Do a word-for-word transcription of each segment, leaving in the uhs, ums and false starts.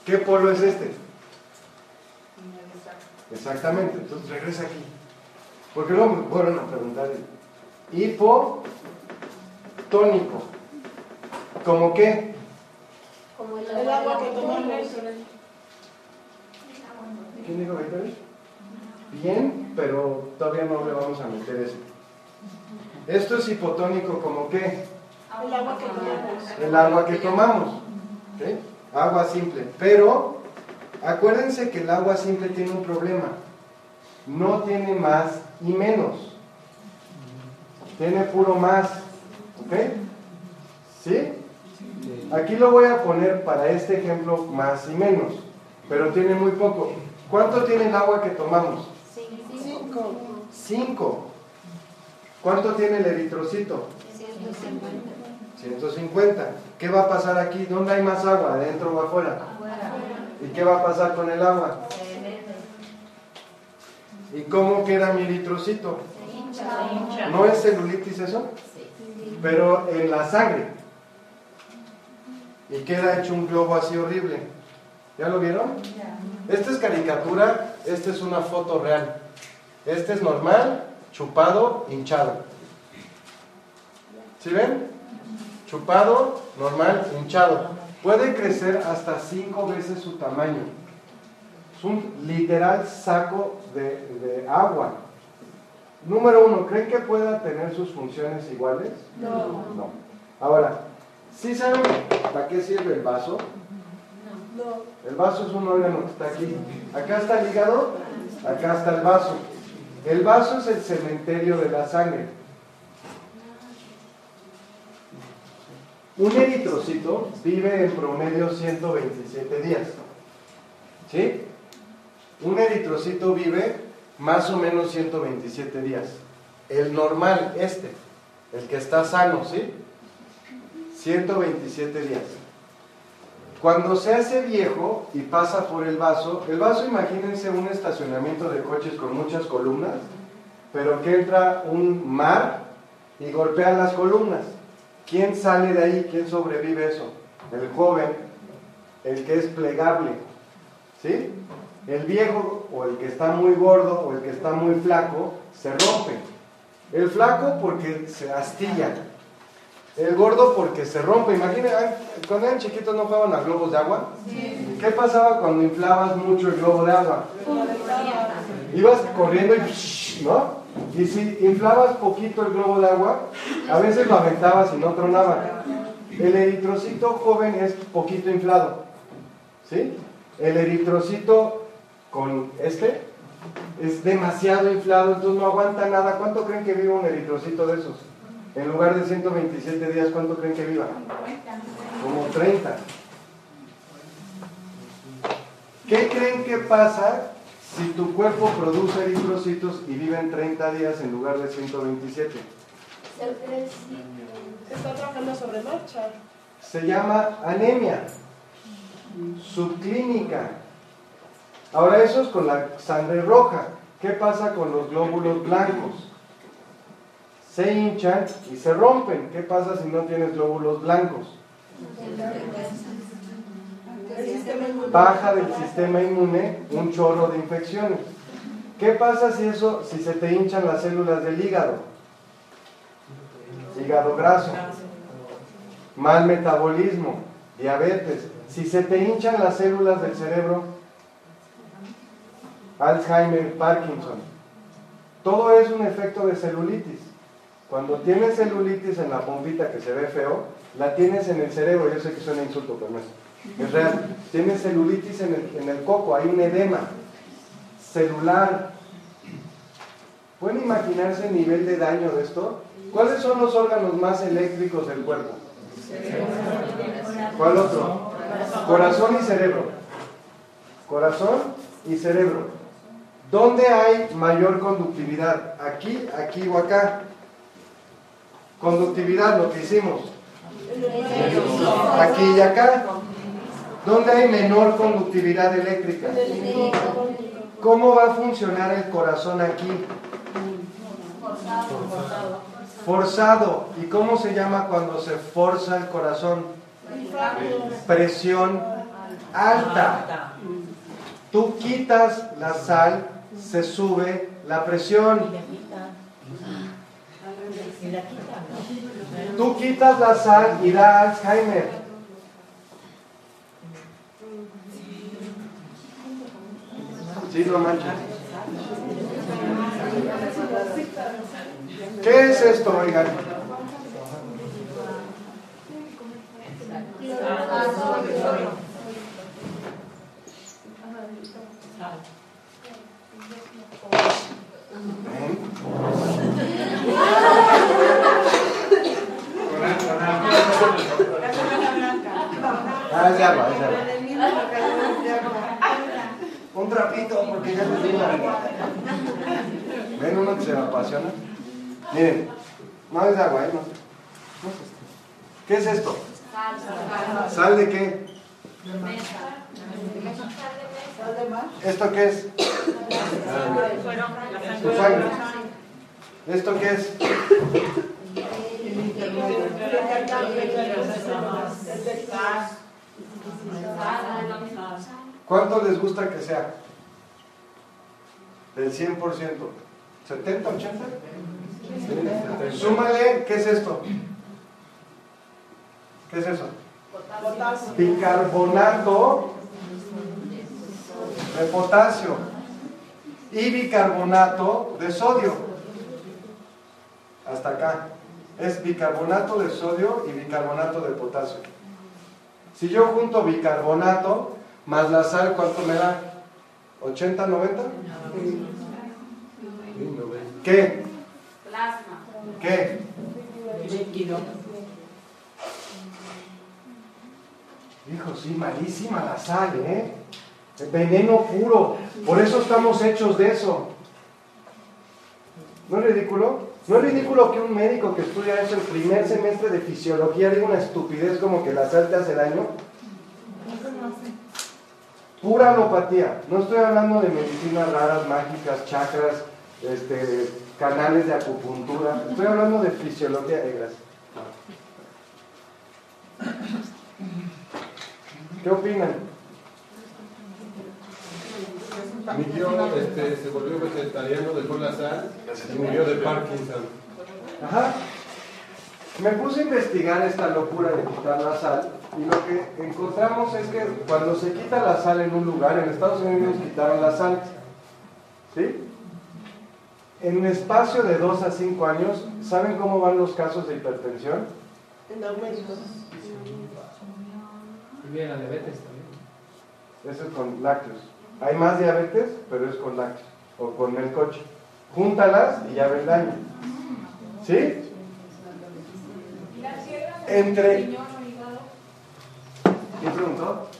¿Qué polo es este? Exactamente, entonces regresa aquí. Porque luego me fueron a preguntar, hipotónico, ¿cómo qué? Como el, El agua que tomamos. ¿Quién dijo Victoria? Bien, pero todavía no le vamos a meter eso. Esto es hipotónico, ¿como qué? El agua que tomamos. El agua que tomamos. ¿Okay? Agua simple. Pero acuérdense que el agua simple tiene un problema. No tiene más y menos. Tiene puro más. ¿Ok? ¿Sí? Aquí lo voy a poner para este ejemplo más y menos. Pero tiene muy poco. ¿Cuánto tiene el agua que tomamos? Cinco. Cinco. ¿Cuánto tiene el eritrocito? ciento cincuenta. ciento cincuenta. ¿Qué va a pasar aquí? ¿Dónde hay más agua? ¿Adentro o afuera? ¿Y qué va a pasar con el agua? ¿Y cómo queda mi eritrocito? ¿No es celulitis eso? Pero en la sangre. Y queda hecho un globo así horrible. ¿Ya lo vieron? Esta es caricatura, esta es una foto real. Este es normal, chupado, hinchado. ¿Sí ven? Chupado, normal, hinchado. Puede crecer hasta cinco veces su tamaño. Es un literal saco de, de agua. Número uno, ¿creen que pueda tener sus funciones iguales? No. No. Ahora, ¿sí saben para qué sirve el vaso? No. El vaso es un órgano que está aquí. Acá está el hígado, acá está el vaso. El vaso es el cementerio de la sangre. Un eritrocito vive en promedio ciento veintisiete días. ¿Sí? Un eritrocito vive más o menos ciento veintisiete días. El normal, este, el que está sano, ¿sí? ciento veintisiete días. Cuando se hace viejo y pasa por el vaso, el vaso, imagínense un estacionamiento de coches con muchas columnas, pero que entra un mar y golpea las columnas. ¿Quién sale de ahí? ¿Quién sobrevive eso? El joven, el que es plegable, ¿sí? El viejo o el que está muy gordo o el que está muy flaco se rompe. El flaco porque se astilla. El gordo porque se rompe. Imaginen, cuando eran chiquitos no jugaban a globos de agua. Sí. ¿Qué pasaba cuando inflabas mucho el globo de agua? Ibas corriendo y ¿no? Y si inflabas poquito el globo de agua, a veces lo aventabas y no tronaba. El eritrocito joven es poquito inflado, ¿sí? El eritrocito con este es demasiado inflado, entonces no aguanta nada. ¿Cuánto creen que viva un eritrocito de esos? En lugar de ciento veintisiete días, ¿cuánto creen que viva? Como treinta. ¿Qué creen que pasa si tu cuerpo produce eritrocitos y viven treinta días en lugar de ciento veintisiete? Está trabajando sobre marcha. Se llama anemia subclínica. Ahora eso es con la sangre roja. ¿Qué pasa con los glóbulos blancos? Se hinchan y se rompen. ¿Qué pasa si no tienes glóbulos blancos? Baja del sistema inmune un chorro de infecciones. ¿Qué pasa si eso, si se te hinchan las células del hígado? Hígado graso, mal metabolismo, diabetes. Si se te hinchan las células del cerebro, Alzheimer, Parkinson. Todo es un efecto de celulitis. Cuando tienes celulitis en la pompita que se ve feo, la tienes en el cerebro. Yo sé que suena insulto, pero no es, es real. Tienes celulitis en el, en el coco, hay un edema celular. ¿Pueden imaginarse el nivel de daño de esto? ¿Cuáles son los órganos más eléctricos del cuerpo? ¿Cuál otro? Corazón y cerebro. Corazón y cerebro. ¿Dónde hay mayor conductividad? ¿Aquí, aquí o acá? Conductividad, lo que hicimos. Aquí y acá. ¿Dónde hay menor conductividad eléctrica? ¿Cómo va a funcionar el corazón aquí? Forzado. ¿Y cómo se llama cuando se forza el corazón? Presión alta. Tú quitas la sal, se sube la presión. Tú quitas la sal y da Alzheimer. Sí, no manches. ¿Qué es esto, oigan? Ah, es de agua, es de agua. Un trapito, porque ya les digo. ¿Ven uno que se me apasiona? Miren, no es de agua, ¿eh? No. No es esto. ¿Qué es esto? Sal. ¿Sal de qué? De mesa. ¿Sal de mar? ¿Esto qué es? Su sangre. ¿Esto qué es? ¿Cuánto les gusta que sea? Del cien por ciento. ¿setenta, ochenta? Súmale, ¿qué es esto? ¿Qué es eso? Potasio. Bicarbonato de potasio y bicarbonato de sodio. Hasta acá. Es bicarbonato de sodio y bicarbonato de potasio. Si yo junto bicarbonato más la sal, ¿cuánto me da? ¿ochenta, noventa? ¿Qué? Plasma. ¿Qué? Hijo, sí, malísima la sal, ¿eh? Veneno puro. Por eso estamos hechos de eso. ¿No es ridículo? ¿No es ridículo que un médico que estudia eso el primer semestre de fisiología diga una estupidez como que la sal te hace daño? Pura alopatía. No estoy hablando de medicinas raras, mágicas, chakras, este, canales de acupuntura. Estoy hablando de fisiología. Eh, gracias. ¿Qué opinan? Mi tío este, se volvió vegetariano, dejó la sal y murió de Parkinson. Ajá. Me puse a investigar esta locura de quitar la sal y lo que encontramos es que cuando se quita la sal en un lugar, en Estados Unidos quitaron la sal, ¿sí? En un espacio de dos a cinco años, ¿saben cómo van los casos de hipertensión? En aumento. Y bien, la diabetes también. Eso es con lácteos. Hay más diabetes, pero es con lácteos o con el coche. Júntalas y ya ven daño. ¿Sí? Entre... ¿Quién preguntó?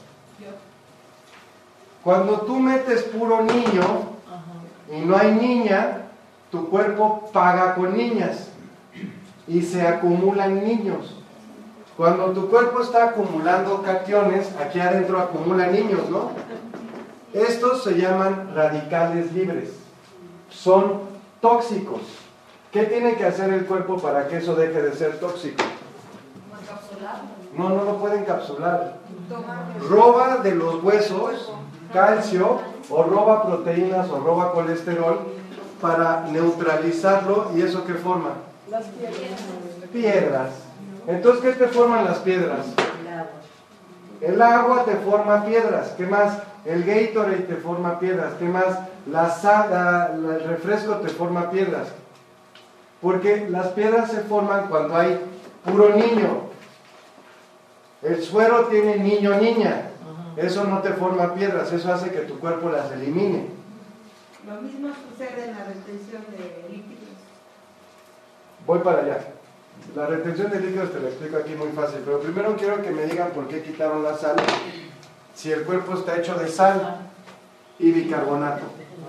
Cuando tú metes puro niño y no hay niña, tu cuerpo paga con niñas y se acumulan niños. Cuando tu cuerpo está acumulando cationes, aquí adentro acumulan niños, ¿no? Estos se llaman radicales libres. Son tóxicos. ¿Qué tiene que hacer el cuerpo para que eso deje de ser tóxico? No, no lo puede encapsular. Roba de los huesos calcio, o roba proteínas, o roba colesterol para neutralizarlo. ¿Y eso qué forma? Las piedras. Piedras. Entonces, ¿qué te forman las piedras? El agua te forma piedras. ¿Qué más? El Gatorade te forma piedras. ¿Qué más? La saga, el refresco te forma piedras. Porque las piedras se forman cuando hay puro niño. El suero tiene niño-niña. Eso no te forma piedras, eso hace que tu cuerpo las elimine. Lo mismo sucede en la retención de líquidos. Voy para allá. La retención de líquidos te lo explico aquí muy fácil, pero primero quiero que me digan por qué quitaron la sal, si el cuerpo está hecho de sal y bicarbonato.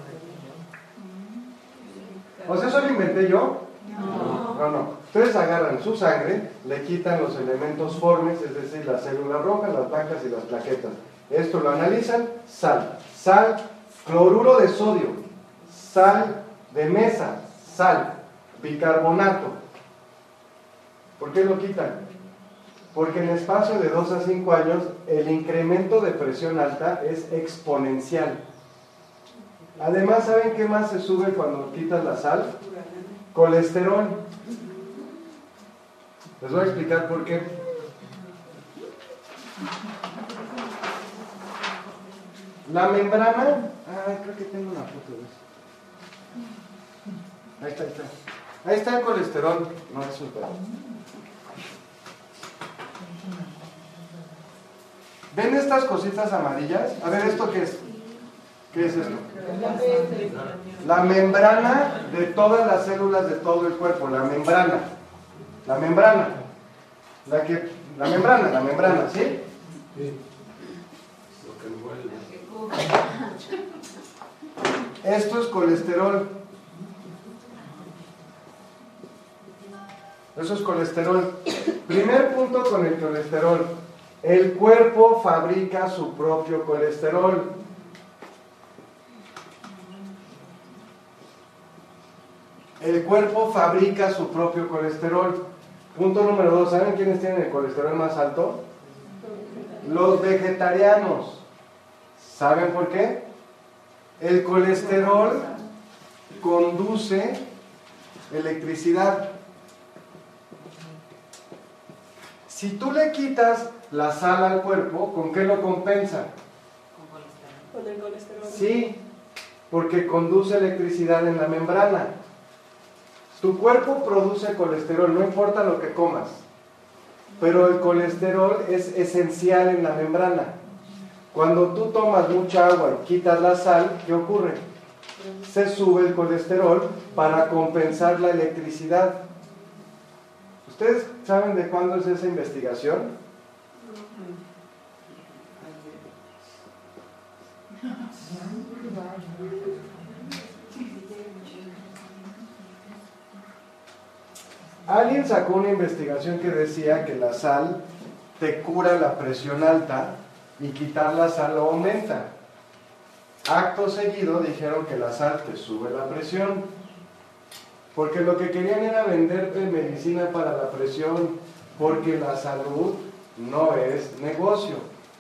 ¿O sea, eso lo inventé yo? No. No, no. Ustedes agarran su sangre, le quitan los elementos formes, es decir, las células rojas, las blancas y las plaquetas. Esto lo analizan, sal, sal, cloruro de sodio, sal de mesa, sal, bicarbonato. ¿Por qué lo quitan? Porque en espacio de dos a cinco años el incremento de presión alta es exponencial. Además, ¿saben qué más se sube cuando quitas la sal? Colesterol. Les voy a explicar por qué. La membrana... Ah, creo que tengo una foto de eso. Ahí está, ahí está. Ahí está el colesterol. No, es un pedo. ¿Ven estas cositas amarillas? A ver, ¿esto qué es? ¿Qué es esto? La membrana de todas las células de todo el cuerpo. La membrana. La membrana. La que... La membrana, la membrana, ¿sí? Sí. Lo que envuelve. Esto es colesterol. Eso es colesterol. Primer punto con el colesterol. El cuerpo fabrica su propio colesterol. El cuerpo fabrica su propio colesterol. Punto número dos. ¿Saben quiénes tienen el colesterol más alto? Los vegetarianos. ¿Saben por qué? El colesterol conduce electricidad. Si tú le quitas la sal al cuerpo, ¿con qué lo compensa? Con el colesterol. Sí, porque conduce electricidad en la membrana. Tu cuerpo produce colesterol, no importa lo que comas, pero el colesterol es esencial en la membrana. Cuando tú tomas mucha agua y quitas la sal, ¿qué ocurre? Se sube el colesterol para compensar la electricidad. ¿Ustedes saben de cuándo es esa investigación? Alguien sacó una investigación que decía que la sal te cura la presión alta y quitar la sal lo aumenta. Acto seguido dijeron que la sal te sube la presión, porque lo que querían era venderte medicina para la presión, porque la salud no es negocio.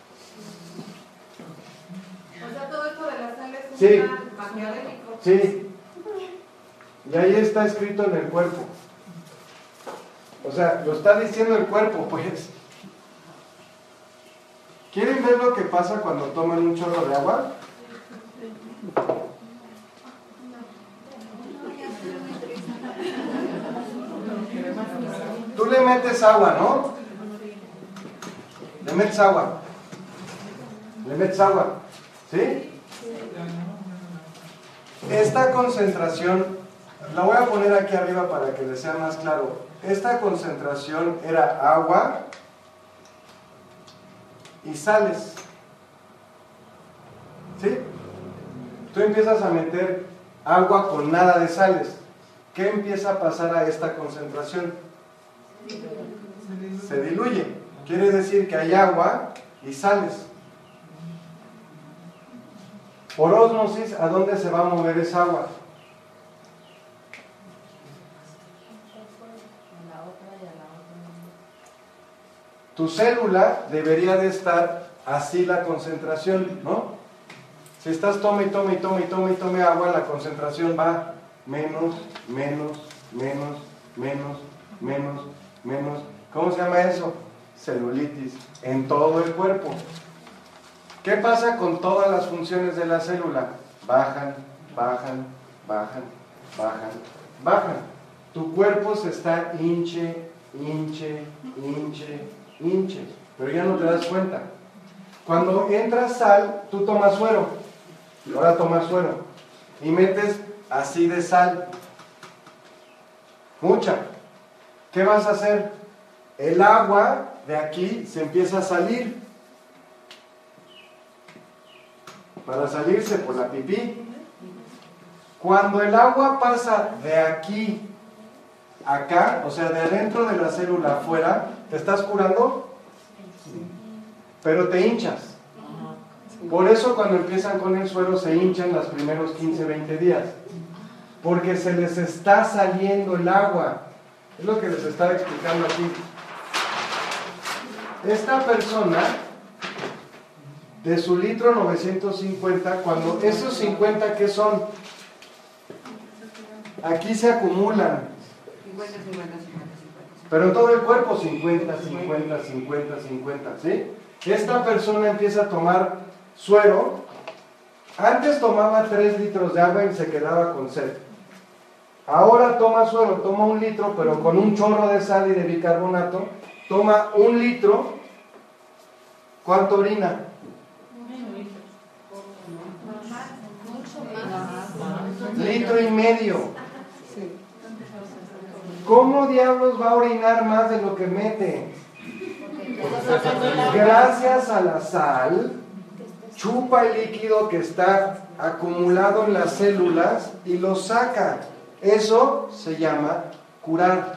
O sea, todo esto de la sal es un Sí. plan maquiavélico. Sí, y ahí está escrito en el cuerpo. O sea, lo está diciendo el cuerpo, pues. ¿Quieren ver lo que pasa cuando toman un chorro de agua? Tú le metes agua, ¿no? Le metes agua. Le metes agua. ¿Sí? Esta concentración, la voy a poner aquí arriba para que les sea más claro. Esta concentración era agua y sales. ¿Sí? Tú empiezas a meter agua con nada de sales. ¿Qué empieza a pasar a esta concentración? Se diluye. Quiere decir que hay agua y sales. Por ósmosis, ¿a dónde se va a mover esa agua? Tu célula debería de estar así la concentración, ¿no? Si estás tome y tome y tome y tome y tome agua, la concentración va menos, menos, menos, menos, menos, menos. ¿Cómo se llama eso? Celulitis en todo el cuerpo. ¿Qué pasa con todas las funciones de la célula? Bajan, bajan, bajan, bajan, bajan. Tu cuerpo se está hinche, hinche, hinche, hinche, pero ya no te das cuenta. Cuando entra sal, tú tomas suero, y ahora tomas suero, y metes así de sal, mucha. ¿Qué vas a hacer? El agua de aquí se empieza a salir. Para salirse por la pipí. Cuando el agua pasa de aquí a acá, o sea, de adentro de la célula afuera, ¿te estás curando? Pero te hinchas. Por eso cuando empiezan con el suero se hinchan los primeros quince, veinte días. Porque se les está saliendo el agua. Es lo que les estaba explicando aquí. esta persona, de su litro novecientos cincuenta, cuando esos cincuenta, ¿qué son? Aquí se acumulan. cincuenta, cincuenta, cincuenta, cincuenta. Pero en todo el cuerpo, cincuenta, cincuenta, cincuenta, cincuenta, ¿sí? Esta persona empieza a tomar suero. Antes tomaba tres litros de agua y se quedaba con sed. Ahora toma suero, toma un litro, pero con un chorro de sal y de bicarbonato. Toma un litro. ¿Cuánto orina? Litro y medio. ¿Cómo diablos va a orinar más de lo que mete? Gracias a la sal, chupa el líquido que está acumulado en las células y lo saca. Eso se llama curar.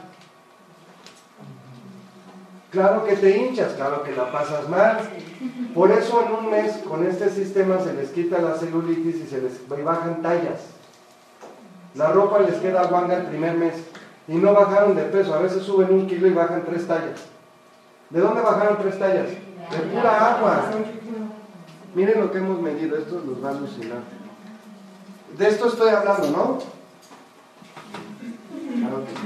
Claro que te hinchas, claro que la pasas mal. Por eso en un mes con este sistema se les quita la celulitis y se les y bajan tallas. La ropa les queda guanga el primer mes y no bajaron de peso. A veces suben un kilo y bajan tres tallas. ¿De dónde bajaron tres tallas? De pura agua. Miren lo que hemos medido, esto los va a alucinar. De esto estoy hablando, ¿no? Claro que sí.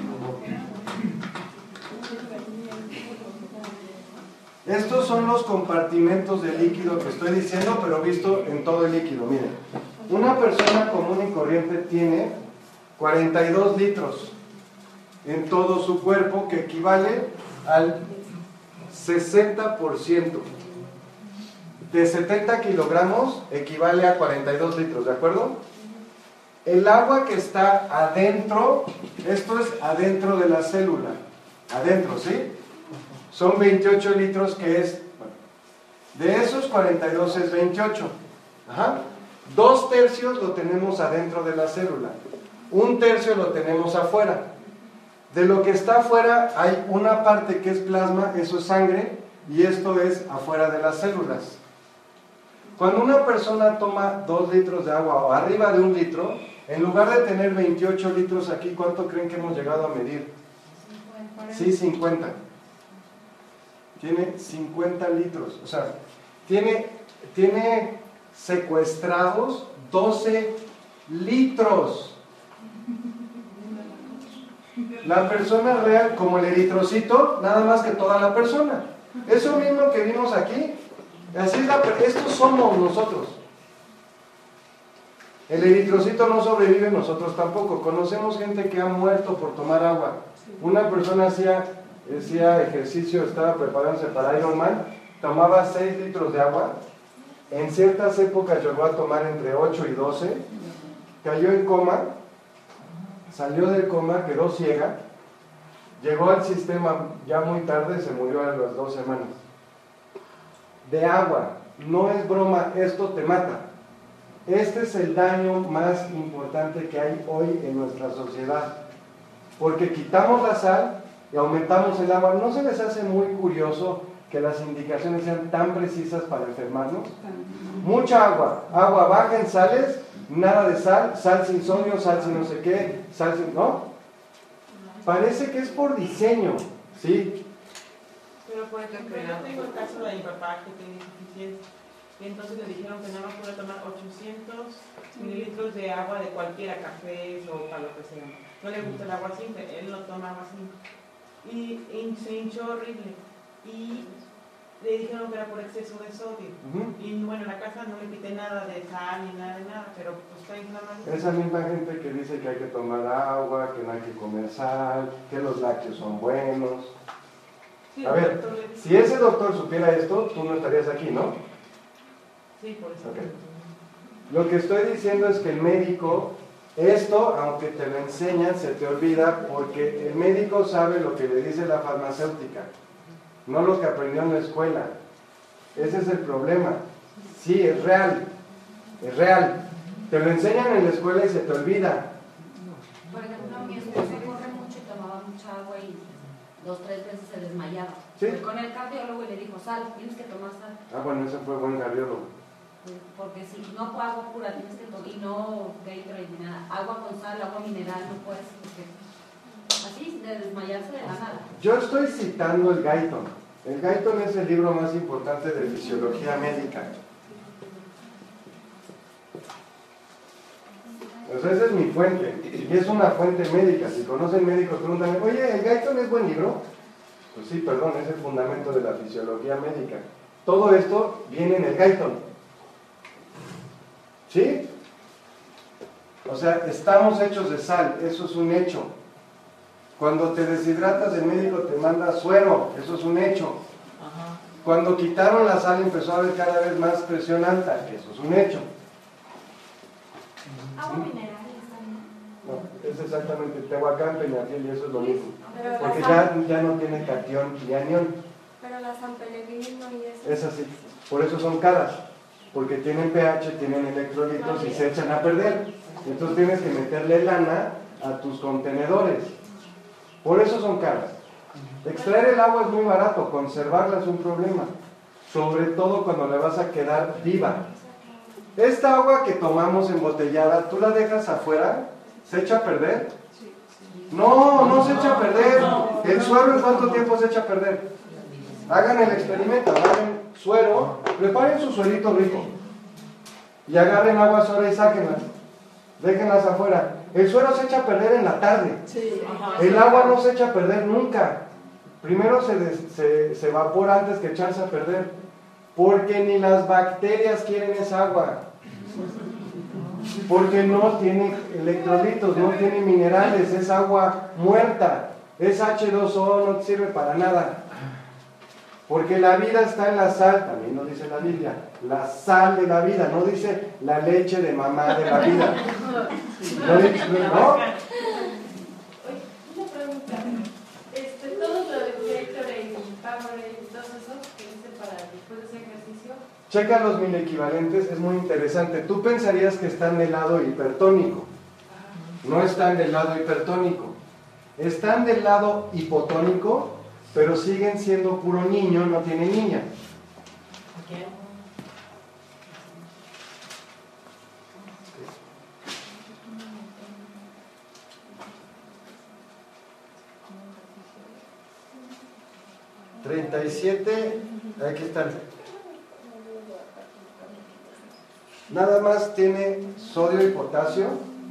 Estos son los compartimentos de líquido que estoy diciendo, pero visto en todo el líquido. Miren, una persona común y corriente tiene cuarenta y dos litros en todo su cuerpo, que equivale al sesenta por ciento. De setenta kilogramos equivale a cuarenta y dos litros, ¿de acuerdo? El agua que está adentro, esto es adentro de la célula, adentro, ¿sí? Son veintiocho litros, que es, bueno, de esos cuarenta y dos es veintiocho. Ajá. Dos tercios lo tenemos adentro de la célula, un tercio lo tenemos afuera. De lo que está afuera hay una parte que es plasma, eso es sangre, y esto es afuera de las células. Cuando una persona toma dos litros de agua o arriba de un litro, en lugar de tener veintiocho litros aquí, ¿cuánto creen que hemos llegado a medir? Sí, cincuenta. Tiene cincuenta litros, o sea, tiene, tiene secuestrados doce litros. La persona real, como el eritrocito, nada más que toda la persona. Eso mismo que vimos aquí, así es la, estos somos nosotros. El eritrocito no sobrevive, nosotros tampoco. Conocemos gente que ha muerto por tomar agua. Una persona hacía... hacía ejercicio, estaba preparándose para Ironman, tomaba seis litros de agua, en ciertas épocas llegó a tomar entre ocho y doce, cayó en coma, salió del coma, quedó ciega, llegó al sistema ya muy tarde, se murió a las dos semanas. De agua, no es broma, esto te mata. Este es el daño más importante que hay hoy en nuestra sociedad, porque quitamos la sal y aumentamos el agua. ¿No se les hace muy curioso que las indicaciones sean tan precisas para enfermarnos? Mucha agua, agua baja en sales, nada de sal, sal sin sodio, sal sin no sé qué, sal sin... ¿no? Parece que es por diseño, ¿sí? Pero por ejemplo, yo tengo el caso de mi papá que tiene insuficiencia y entonces le dijeron que nada más puede tomar ochocientos mililitros de agua de cualquiera, café o para lo que sea. No le gusta el agua simple, él no toma agua simple. Y, y se hinchó horrible y le dijeron que era por exceso de sodio. Uh-huh. Y bueno, en la casa no le quité nada de sal ni nada de nada, pero pues está inflamado. Esa misma gente que dice que hay que tomar agua, que no hay que comer sal, que los lácteos son buenos. Sí, a ver, si ese doctor supiera esto, tú no estarías aquí, ¿no? Sí, por eso. Okay. Lo que estoy diciendo es que el médico, esto, aunque te lo enseñan, se te olvida, porque el médico sabe lo que le dice la farmacéutica, no lo que aprendió en la escuela. Ese es el problema. Sí, es real, es real. Te lo enseñan en la escuela y se te olvida. Por ejemplo, mi esposo corre mucho y tomaba mucha agua y dos, tres veces se desmayaba. ¿Sí? Fue con el cardiólogo y le dijo, sal, tienes que tomar sal. Ah, bueno, ese fue buen cardiólogo. Porque si no fue agua pura, tienes que tomar, y no Gatorade ni nada, agua con sal, agua mineral, no puedes, porque así de desmayarse de la nada. Yo estoy citando el Gaiton. El Guyton es el libro más importante de fisiología médica. O sea, esa es mi fuente, y es una fuente médica. Si conocen médicos, preguntan, oye, ¿el Guyton es buen libro? Pues sí, perdón, es el fundamento de la fisiología médica. Todo esto viene en el Guyton. ¿Sí? O sea, estamos hechos de sal, eso es un hecho. Cuando te deshidratas, el médico te manda suero, eso es un hecho. Cuando quitaron la sal, empezó a haber cada vez más presión alta, eso es un hecho. Agua minerales también. No, es exactamente Tehuacán, Peñafiel, y eso es lo mismo. Porque ya, ya no tiene catión y anión. Pero la San Pellegrino y eso. Es así, por eso son caras. Porque tienen pH, tienen electrolitos y se echan a perder. Entonces tienes que meterle lana a tus contenedores. Por eso son caras. Extraer el agua es muy barato, conservarla es un problema. Sobre todo cuando le vas a quedar viva. Esta agua que tomamos embotellada, ¿tú la dejas afuera? ¿Se echa a perder? No, no se echa a perder. ¿El suero en cuánto tiempo se echa a perder? Hagan el experimento, agarren suero, preparen su suerito rico y agarren agua sola y sáquenlas, déjenlas afuera. El suero se echa a perder en la tarde. El agua no se echa a perder nunca. Primero se, des, se, se evapora antes que echarse a perder, porque ni las bacterias quieren esa agua, porque no tiene electrolitos, no tiene minerales, es agua muerta, es hache dos o, no te sirve para nada. Porque la vida está en la sal, también nos dice la Biblia, la sal de la vida, no dice la leche de mamá de la vida. ¿No? Oye, una pregunta. Este, todo lo de Gatorade, Powerade y todo eso que dice para después de ese ejercicio. Checa los mil equivalentes, es muy interesante. Tú pensarías que están del lado hipertónico. No están del lado hipertónico. Están del lado hipotónico, pero siguen siendo puro niño, no tienen niña. treinta y siete, aquí están. Nada más tiene sodio y potasio.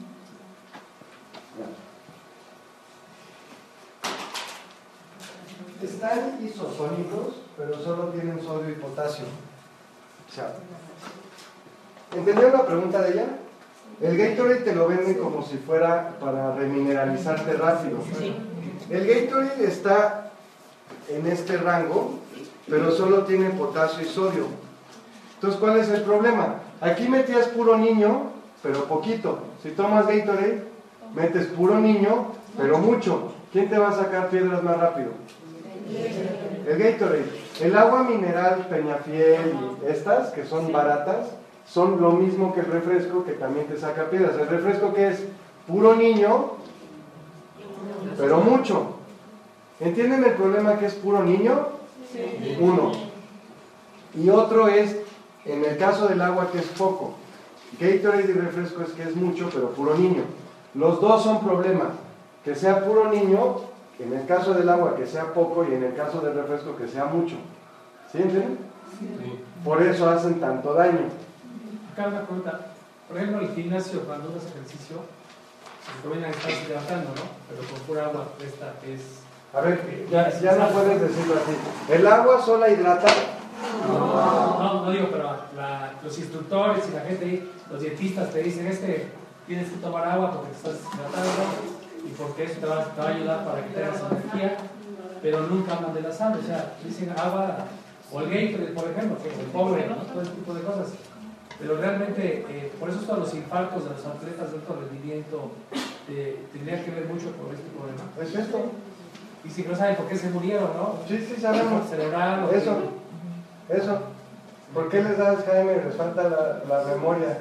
Están isotónicos, pero solo tienen sodio y potasio. O sea, ¿entendieron la pregunta de ella? El Gatorade te lo venden como si fuera para remineralizarte rápido. El Gatorade está en este rango, pero solo tiene potasio y sodio. Entonces, ¿cuál es el problema? Aquí metías puro niño, pero poquito. Si tomas Gatorade, metes puro niño, pero mucho. ¿Quién te va a sacar piedras más rápido? El Gatorade. El agua mineral Peñafiel y estas, que son baratas, son lo mismo que el refresco, que también te saca piedras. El refresco, que es puro niño, pero mucho. ¿Entienden el problema que es puro niño? Sí. Uno. Y otro es, en el caso del agua, que es poco. Gatorade y refresco es que es mucho, pero puro niño. Los dos son problemas. Que sea puro niño, en el caso del agua que sea poco, y en el caso del refresco que sea mucho. ¿Sí entienden? Sí. Por eso hacen tanto daño. Acá una pregunta. Por ejemplo, en el gimnasio, cuando haces ejercicio, te vayan a estar hidratando, ¿no? Pero con pura agua, esta es... A ver, ya, ya no puedes decirlo así. ¿El agua sola hidrata? No, no, no digo, pero la, los instructores y la gente, los dietistas te dicen, este, tienes que tomar agua porque te estás hidratando y porque eso te va, te va a ayudar para que tengas energía, pero nunca hablan de la sal, o sea, dicen agua, o el Gatorade, por ejemplo, que es el pobre, ¿no? Todo ese tipo de cosas. Pero realmente, eh, por eso todos los infartos de los atletas de alto rendimiento eh, tendrían que ver mucho con este problema. ¿Es esto? Y si no saben por qué se murieron, ¿no? Sí, sí, sabemos. Cerebral, eso, que... eso. ¿Por qué les da Alzheimer? Les falta la, la memoria.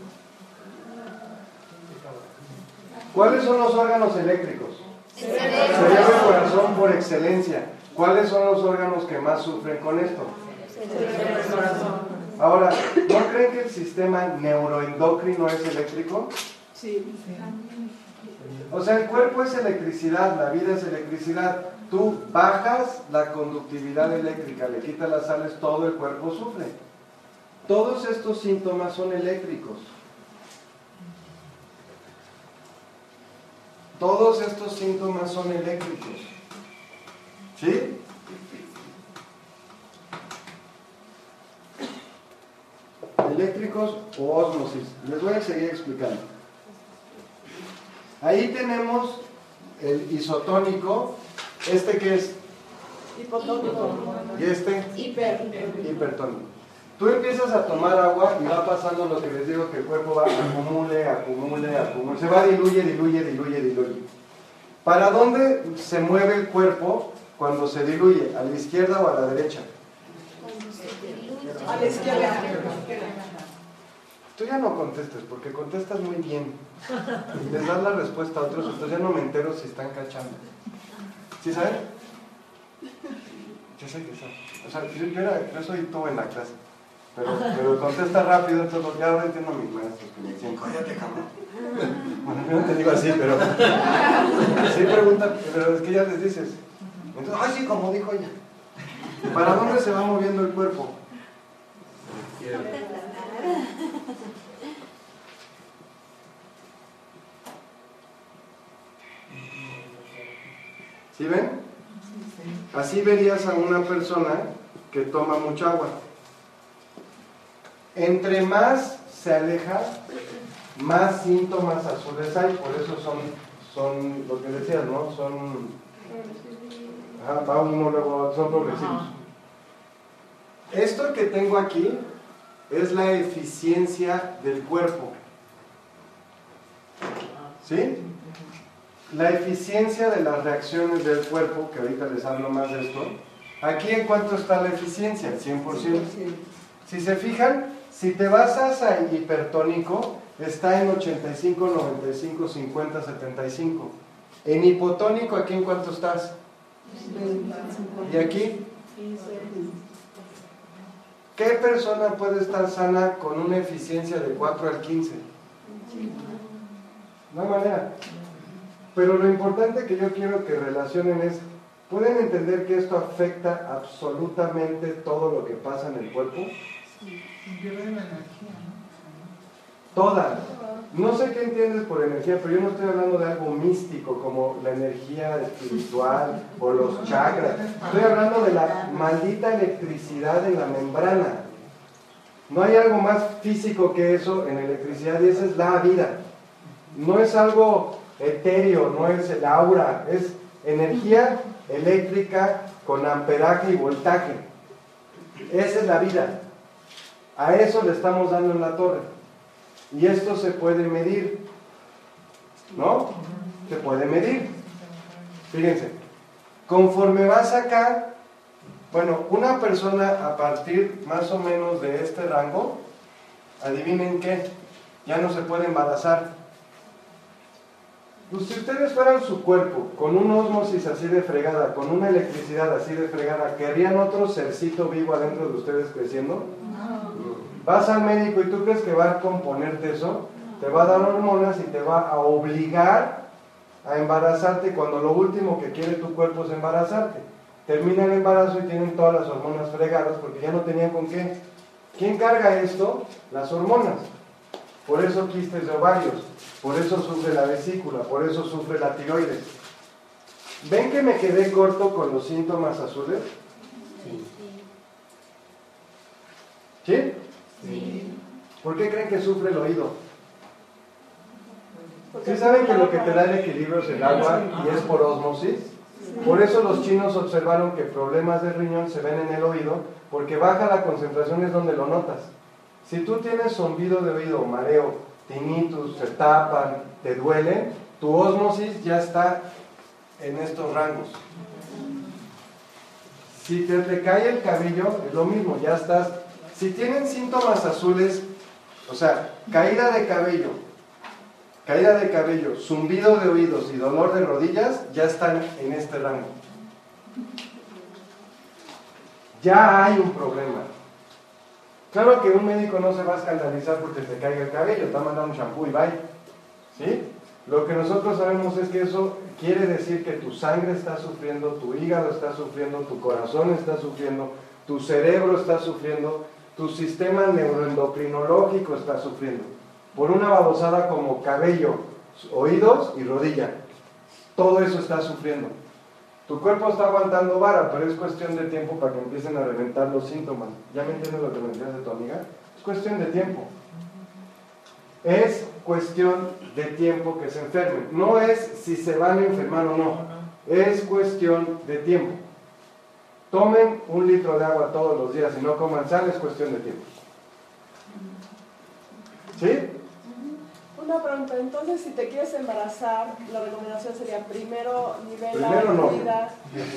¿Cuáles son los órganos eléctricos? Cerebro y corazón por excelencia. ¿Cuáles son los órganos que más sufren con esto? Cerebro y corazón. Ahora, ¿no creen que el sistema neuroendocrino es eléctrico? Sí. O sea, el cuerpo es electricidad, la vida es electricidad. Tú bajas la conductividad eléctrica, le quitas las sales, todo el cuerpo sufre. Todos estos síntomas son eléctricos. Todos estos síntomas son eléctricos. ¿Sí? Eléctricos o ósmosis. Les voy a seguir explicando. Ahí tenemos el isotónico. ¿Este qué es? Hipotónico. ¿Y este? Hiper. Hipertónico. Tú empiezas a tomar agua y va pasando lo que les digo, que el cuerpo va acumule, acumule, acumule. Se va, diluye, diluye, diluye, diluye. ¿Para dónde se mueve el cuerpo cuando se diluye? ¿A la izquierda o a la derecha? A la izquierda. Tú ya no contestes, porque contestas muy bien. Y les das la respuesta a otros, entonces ya no me entero si están cachando. ¿Sí saben? Yo sé que saben. O sea, yo, yo, era, yo soy tú en la clase. Pero, pero contesta rápido, entonces ya ahora entiendo a mis maestros que me dicen, cállate, cabrón. Bueno, yo no te digo así, pero sí preguntan, pero es que ya les dices. Entonces, ay, sí, como dijo ella. ¿Para dónde se va moviendo el cuerpo? ¿Sí ven? Así verías a una persona que toma mucha agua. Entre más se aleja, más síntomas azules hay, por eso son, son lo que decías, ¿no? Son, ajá, va uno luego, son progresivos. Esto que tengo aquí es la eficiencia del cuerpo. ¿Sí? La eficiencia de las reacciones del cuerpo, que ahorita les hablo más de esto. Aquí, ¿en cuánto está la eficiencia? El cien por ciento. Si se fijan, si te basas a hipertónico, está en ochenta y cinco, noventa y cinco, cincuenta, setenta y cinco. En hipotónico, ¿aquí en cuánto estás? ¿Y aquí? ¿Qué persona puede estar sana con una eficiencia de cuatro al quince? No hay manera. Pero lo importante que yo quiero que relacionen es, ¿pueden entender que esto afecta absolutamente todo lo que pasa en el cuerpo? Pierde la energía, ¿no? Toda. No sé qué entiendes por energía, pero yo no estoy hablando de algo místico como la energía espiritual o los chakras. Estoy hablando de la maldita electricidad en la membrana. No hay algo más físico que eso en electricidad y esa es la vida. No es algo etéreo, no es el aura, es energía eléctrica con amperaje y voltaje. Esa es la vida. A eso le estamos dando en la torre. Y esto se puede medir, ¿no? Se puede medir. Fíjense, conforme vas acá, bueno, una persona a partir más o menos de este rango, adivinen qué, ya no se puede embarazar. Pues si ustedes fueran su cuerpo, con un ósmosis así de fregada, con una electricidad así de fregada, ¿querrían otro sercito vivo adentro de ustedes creciendo? Vas al médico y tú crees que va a componerte eso, te va a dar hormonas y te va a obligar a embarazarte cuando lo último que quiere tu cuerpo es embarazarte. Termina el embarazo y tienen todas las hormonas fregadas porque ya no tenían con qué. ¿Quién carga esto? Las hormonas. Por eso quistes de ovarios, por eso sufre la vesícula, por eso sufre la tiroides. ¿Ven que me quedé corto con los síntomas azules? ¿Sí? Sí. ¿Por qué creen que sufre el oído? ¿Sí saben que lo que te da el equilibrio es el agua y es por ósmosis? Por eso los chinos observaron que problemas de riñón se ven en el oído, porque baja la concentración es donde lo notas. Si tú tienes zumbido de oído, mareo, tinnitus, se tapan, te duelen, tu ósmosis ya está en estos rangos. Si te, te cae el cabello, es lo mismo, ya estás. Si tienen síntomas azules, o sea, caída de cabello, caída de cabello, zumbido de oídos y dolor de rodillas, ya están en este rango. Ya hay un problema. Claro que un médico no se va a escandalizar porque te caiga el cabello, te va a mandar un shampoo y bye. ¿Sí? Lo que nosotros sabemos es que eso quiere decir que tu sangre está sufriendo, tu hígado está sufriendo, tu corazón está sufriendo, tu cerebro está sufriendo, tu sistema neuroendocrinológico está sufriendo, por una babosada como cabello, oídos y rodilla. Todo eso está sufriendo. Tu cuerpo está aguantando vara, pero es cuestión de tiempo para que empiecen a reventar los síntomas. ¿Ya me entiendes lo que me decías de tu amiga? Es cuestión de tiempo. Es cuestión de tiempo que se enfermen. No es si se van a enfermar o no. Es cuestión de tiempo. Tomen un litro de agua todos los días y no coman sal, es cuestión de tiempo. ¿Sí? Una pregunta, entonces si te quieres embarazar, la recomendación sería primero nivela Primero no. vida.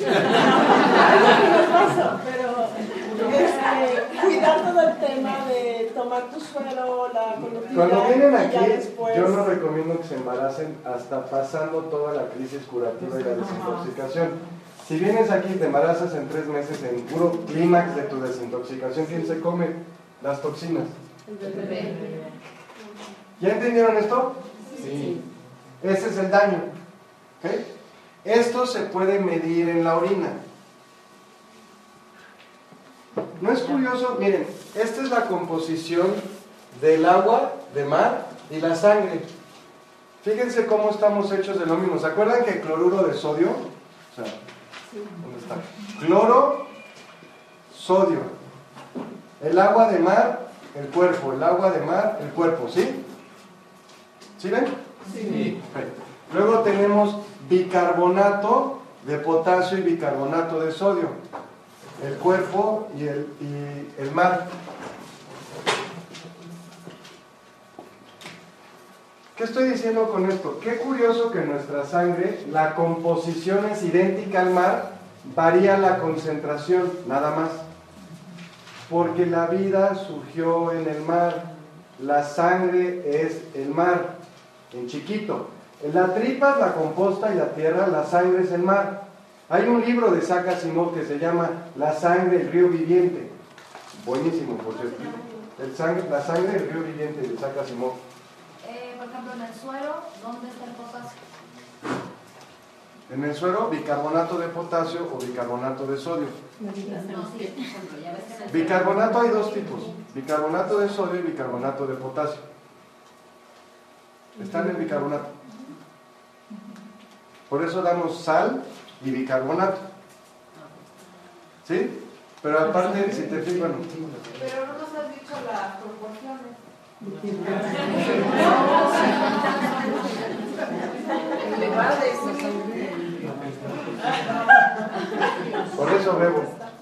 Pero este, cuidar todo el tema de tomar tu suero, la conductividad. Cuando vienen y aquí, ya después... yo no recomiendo que se embaracen hasta pasando toda la crisis curativa y la desintoxicación. Si vienes aquí y te embarazas en tres meses en puro clímax de tu desintoxicación, ¿quién se come las toxinas? El bebé. ¿Ya entendieron esto? Sí. Ese es el daño. ¿Okay? Esto se puede medir en la orina. ¿No es curioso? Miren, esta es la composición del agua de mar y la sangre. Fíjense cómo estamos hechos de lo mismo. ¿Se acuerdan que el cloruro de sodio? O sea, ¿dónde está? Cloro, sodio. El agua de mar, el cuerpo. El agua de mar, el cuerpo. ¿Sí? ¿Sí ven? Sí. Perfecto. Luego tenemos bicarbonato de potasio y bicarbonato de sodio. El cuerpo y el, y el mar. ¿Qué estoy diciendo con esto? Qué curioso que en nuestra sangre la composición es idéntica al mar, varía la concentración, nada más. Porque la vida surgió en el mar, la sangre es el mar, en chiquito. En la tripa es la composta y la tierra, la sangre es el mar. Hay un libro de Isaac Asimov que se llama La sangre, el río viviente. Buenísimo, por cierto. El sangre, la sangre, el río viviente de Isaac Asimov. Eh, por ejemplo, en el suero, ¿dónde está el potasio? En el suero, bicarbonato de potasio o bicarbonato de sodio. No, sí, por ejemplo, ya ves que en el Bicarbonato hay dos tipos, bicarbonato de sodio y bicarbonato de potasio. Está en el bicarbonato. Por eso damos sal y bicarbonato. ¿Sí? Pero aparte, si te fijas, bueno, Pero no nos has dicho las proporciones. por eso bebo.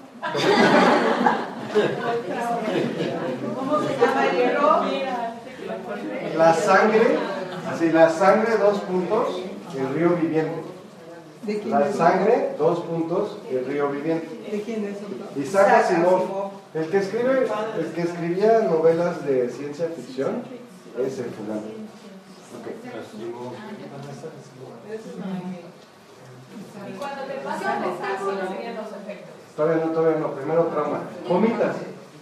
¿Cómo se llama el hierro? La sangre, así la sangre, dos puntos, el río viviente. ¿De quién La es? sangre, dos puntos, el río viviente. ¿De quién es autor? Isaac Asimov, el que escribe, el que escribía novelas de ciencia ficción, es el fulano. Okay. Y cuando te pasa potasio, ¿cuáles serían los efectos? Todavía no, todavía no, primero trauma. Vomitas.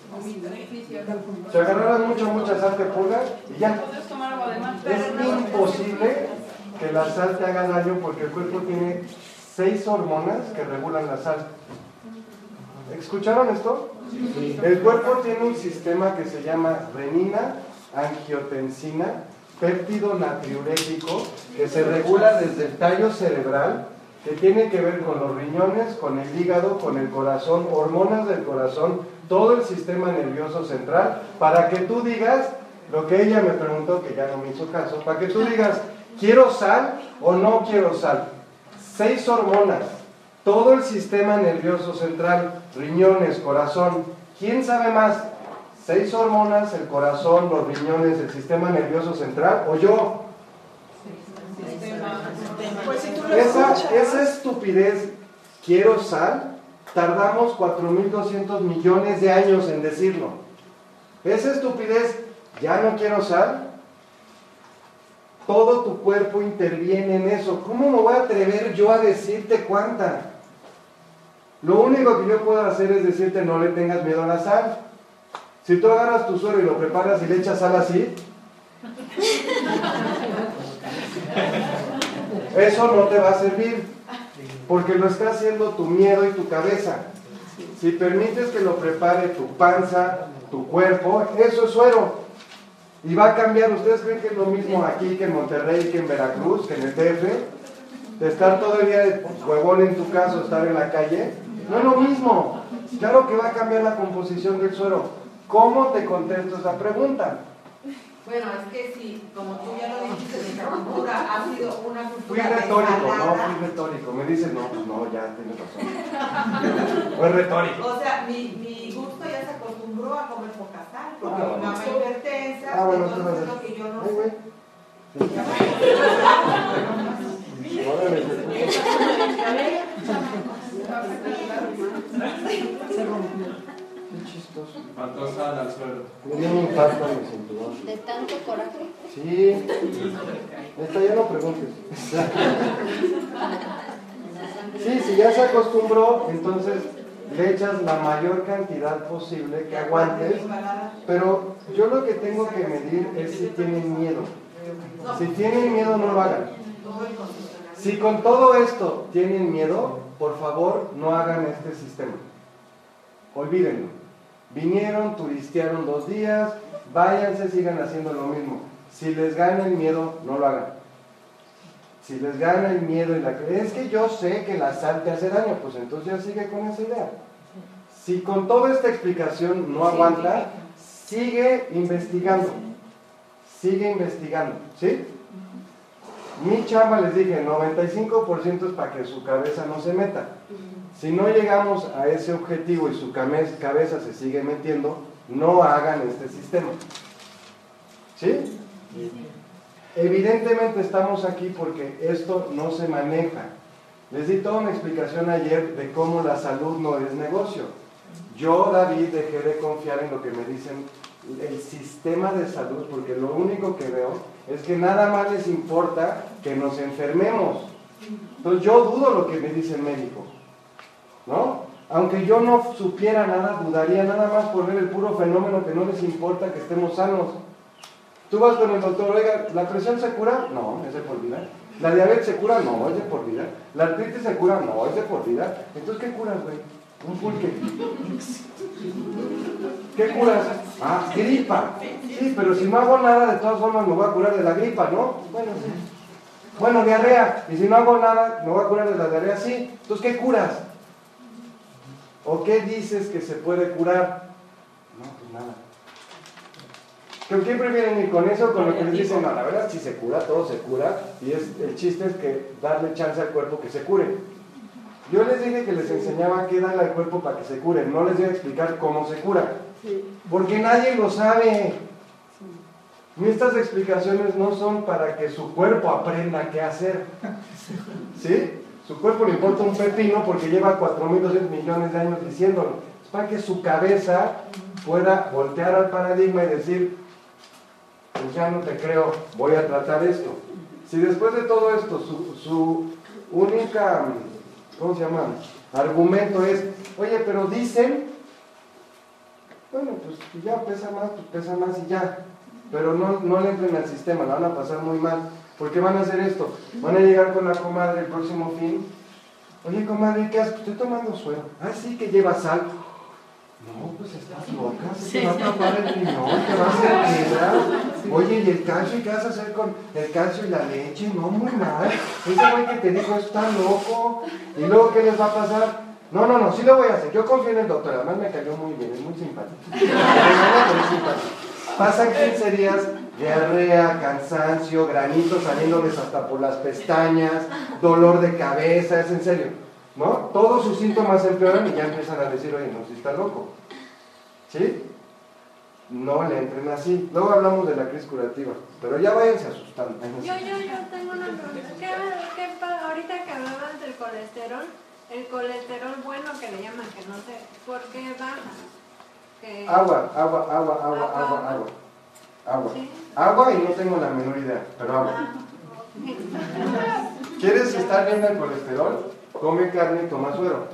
Se agarraran mucha, mucha sal de pulga y ya. Puedes tomar agua de mar. Es imposible que la sal te haga daño porque el cuerpo tiene seis hormonas que regulan la sal. ¿Escucharon esto? Sí. El cuerpo tiene un sistema que se llama renina, angiotensina, péptido natriurético, que se regula desde el tallo cerebral, que tiene que ver con los riñones, con el hígado, con el corazón, hormonas del corazón, todo el sistema nervioso central, para que tú digas lo que ella me preguntó, que ya no me hizo caso, para que tú digas, ¿quiero sal o no quiero sal? Seis hormonas, todo el sistema nervioso central, riñones, corazón. ¿Quién sabe más? Seis hormonas, el corazón, los riñones, el sistema nervioso central, o yo. Pues si tú lo Esa, escuchas, esa estupidez, quiero sal, tardamos cuatro mil doscientos millones de años en decirlo. Esa estupidez, ya no quiero sal, todo tu cuerpo interviene en eso. ¿Cómo me voy a atrever yo a decirte cuánta? Lo único que yo puedo hacer es decirte no le tengas miedo a la sal. Si tú agarras tu suero y lo preparas y le echas sal así, Eso no te va a servir, porque lo está haciendo tu miedo y tu cabeza. Si permites que lo prepare tu panza, tu cuerpo, eso es suero. Y va a cambiar. ¿Ustedes creen que es lo mismo aquí que en Monterrey, que en Veracruz, que en el D F? De estar todo el día huevón en tu casa o estar en la calle. No es lo mismo. Claro que va a cambiar la composición del suero. ¿Cómo te contesto esa pregunta? Bueno, es que si, como tú ya lo dijiste, nuestra cultura ha sido una Fui cultura retórico, rezagada. no, fui retórico. Me dicen, no, pues no, ya tienes razón. Fue retórico. O sea, mi, mi gusto ya se acostumbró a comer poca sal, porque Ah, mi bueno. mamá hipertensa, Ah, bueno, entonces tú es no lo que yo no Ay, sé. güey. Órale, Se rompió. qué chistoso. Faltó sal al suelo. Me dio un infarto en mi cinturón. De tanto coraje. Sí. Esta ya no preguntes. Sí, si ya se acostumbró, entonces le echas la mayor cantidad posible que aguantes. Pero yo lo que tengo que medir es si tienen miedo. Si tienen miedo, no lo hagan. Si con todo esto tienen miedo, por favor, no hagan este sistema. Olvídenlo. Vinieron, turistearon dos días, váyanse, sigan haciendo lo mismo. Si les gana el miedo, no lo hagan. Si les gana el miedo y la es que yo sé que la sal te hace daño, pues entonces ya sigue con esa idea. Si con toda esta explicación no aguanta, sigue investigando. Sigue investigando, ¿sí? Mi chamba, les dije, noventa y cinco por ciento es para que su cabeza no se meta. Si no llegamos a ese objetivo y su cabeza se sigue metiendo, no hagan este sistema. ¿Sí? Evidentemente estamos aquí porque esto no se maneja. Les di toda una explicación ayer de cómo la salud no es negocio. Yo, David, dejé de confiar en lo que me dicen el sistema de salud, porque lo único que veo es que nada más les importa que nos enfermemos. Entonces yo dudo lo que me dice el médico, ¿no? Aunque yo no supiera nada, dudaría nada más por ver el puro fenómeno que no les importa que estemos sanos. Tú vas con el doctor, oiga, ¿la presión se cura? No, es de por vida. ¿La diabetes se cura? No, es de por vida. ¿La artritis se cura? No, es de por vida. Entonces, ¿qué curas, güey? Un pulque. ¿Qué curas? Ah, gripa. Sí, pero si no hago nada, de todas formas me voy a curar de la gripa, ¿no? Bueno, sí. Bueno, diarrea. Y si no hago nada, me voy a curar de la diarrea, sí. Entonces, ¿qué curas? ¿O qué dices que se puede curar? No, pues nada. ¿Con qué prefieren ir? ¿Con eso o con lo que les dicen? No, la verdad, si se cura, todo se cura. Y es, el chiste es que darle chance al cuerpo que se cure. Yo les dije que les enseñaba qué darle al cuerpo para que se cure. No les voy a explicar cómo se cura. Porque nadie lo sabe. Y estas explicaciones no son para que su cuerpo aprenda qué hacer. ¿Sí? Su cuerpo le importa un pepino porque lleva cuatro mil doscientos millones de años diciéndolo. Es para que su cabeza pueda voltear al paradigma y decir, pues ya no te creo, voy a tratar esto. Si después de todo esto su, su única, ¿cómo se llama?, argumento es, oye, pero dicen, bueno, pues ya pesa más, pues pesa más y ya. Pero no, no le entren al sistema, la van a pasar muy mal. ¿Por qué van a hacer esto? Van a llegar con la comadre el próximo fin. Oye, comadre, ¿qué haces? Estoy tomando suero. Ah, sí, que lleva sal. No, pues estás loca, se te va a tapar el riñón, te va a hacer piedra. Oye, ¿y el calcio? ¿Qué vas a hacer con el calcio y la leche? No, muy mal. Ese güey que te dijo está loco. ¿Y luego qué les va a pasar? No, no, no, sí lo voy a hacer. Yo confío en el doctor, además me cayó muy bien, es muy simpático. Es simpático. Pasan quince días, diarrea, cansancio, granitos saliéndoles hasta por las pestañas, dolor de cabeza, es en serio, ¿no? Todos sus síntomas empeoran y ya empiezan a decir, oye, no, si está loco, ¿sí? No le entren así. Luego hablamos de la crisis curativa, pero ya váyanse asustando. Yo, yo, yo tengo una pregunta. ¿Qué, qué, pa- ahorita que hablabas del colesterol, el colesterol bueno que le llaman, que no sé, ¿por qué baja? Que... Agua, agua, agua, agua, agua, agua. Agua. ¿Sí? Agua y no tengo la menor idea, pero agua. ¿Quieres estar bien del colesterol? Come carne y toma suero.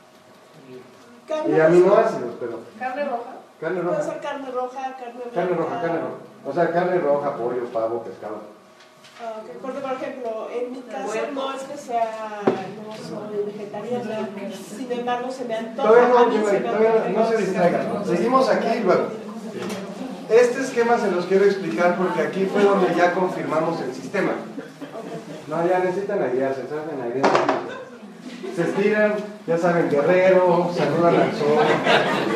Y aminoácidos, pero... ¿Carne roja? Carne Puede roja. ser carne roja, carne blanca. Carne roja, carne roja. O sea, carne roja, pollo, pavo, pescado. Ah, ok, porque por ejemplo, en mi caso no es que sea, no soy vegetariana, sin embargo se me antoja. Todavía no, a mí yo, se me todavía antoja. no se distraigan. Seguimos aquí y luego. Este esquema se los quiero explicar porque aquí fue donde ya confirmamos el sistema. No, ya necesitan airearse, saben airearse. Se estiran, ya saben, guerrero, saludan al sol.